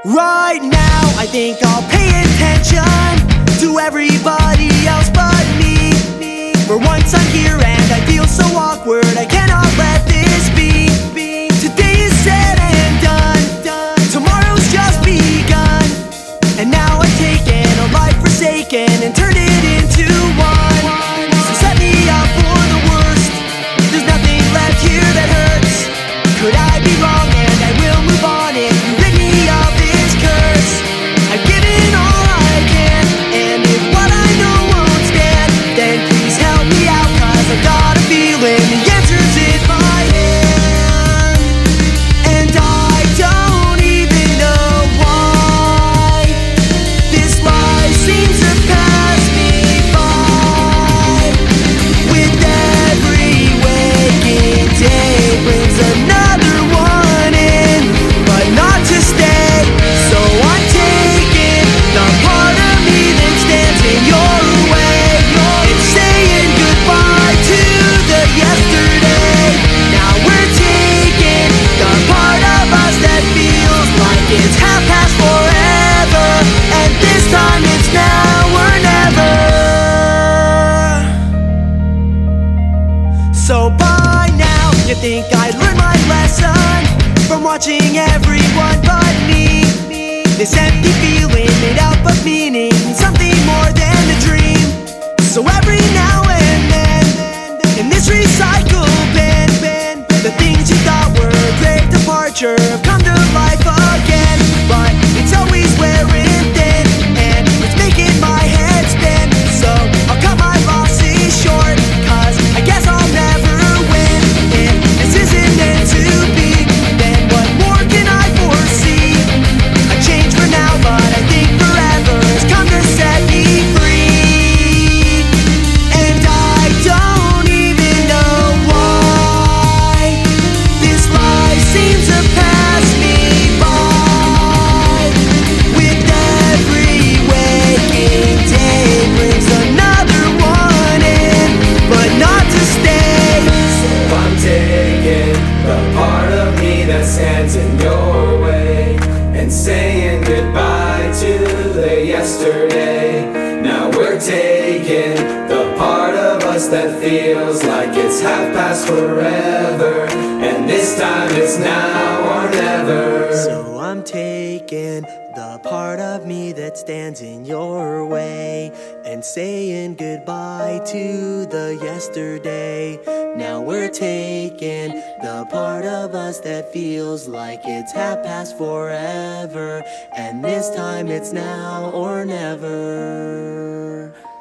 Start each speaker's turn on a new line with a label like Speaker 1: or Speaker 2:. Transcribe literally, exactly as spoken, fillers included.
Speaker 1: Right now, I think I'll pay attention to everybody else but me. For once I'm here and I feel so awkward, I cannot let this be. Today is said and done, tomorrow's just begun. And now I've taken a life forsaken and turned it into one. So set me up for the worst, there's nothing left here that hurts. Could I be wrong and I will move on if you rid me of this curse? I've given all I can, and if what I know won't stand, then please help me out, cause I've got a feeling the answer's in my hand. And I don't even know why this life seems to pass me by. With every waking day brings another one in, but not to stay. So I'm taking the part of me that stands in your way and saying goodbye to the yesterday. Now we're taking the part of us that feels like it's half past forever, and this time it's now or never. So by now, you think I learned my lesson from watching everyone but me. This empty feeling made up of meaning, something more than a dream. So every now and then, in this recycle bin, the things you thought were a great departure have come to life again. But it's always wearing thin, and it's making my head spin. So I'll cut my losses short, cause I guess I'll never win. If this isn't meant to be, then what more can I foresee? A change for now, but I think forever has come to set me free. And I don't even know why this life seems to pass me by. With every waking day brings another one in, but not to stay.
Speaker 2: So I'm taking the part of me that stands in your way and saying goodbye to the yesterday. Now we're taking the part of us that feels like it's half past forever, and this time it's now or never.
Speaker 1: So I'm taking the part of me that stands in your way and saying goodbye to the yesterday. Now we're taking the part of us that feels like it's half past forever, and this time it's now or never.